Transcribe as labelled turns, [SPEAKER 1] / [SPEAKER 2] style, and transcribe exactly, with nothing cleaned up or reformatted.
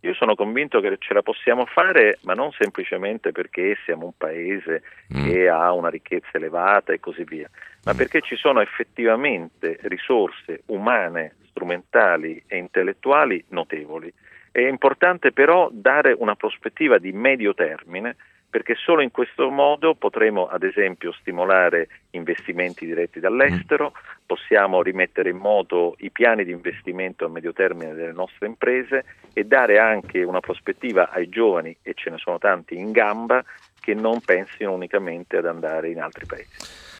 [SPEAKER 1] Io sono convinto che ce la possiamo fare, ma non semplicemente perché siamo un paese
[SPEAKER 2] Mm.
[SPEAKER 1] che ha una ricchezza elevata e così via, ma
[SPEAKER 2] Mm.
[SPEAKER 1] perché ci sono effettivamente risorse umane, strumentali e intellettuali notevoli. È importante però dare una prospettiva di medio termine, perché solo in questo modo potremo, ad esempio, stimolare investimenti diretti
[SPEAKER 2] Mm.
[SPEAKER 1] dall'estero, possiamo rimettere in moto i piani di investimento a medio termine delle nostre imprese e dare anche una prospettiva ai giovani, e ce ne sono tanti in gamba, che non pensino unicamente ad andare in altri paesi.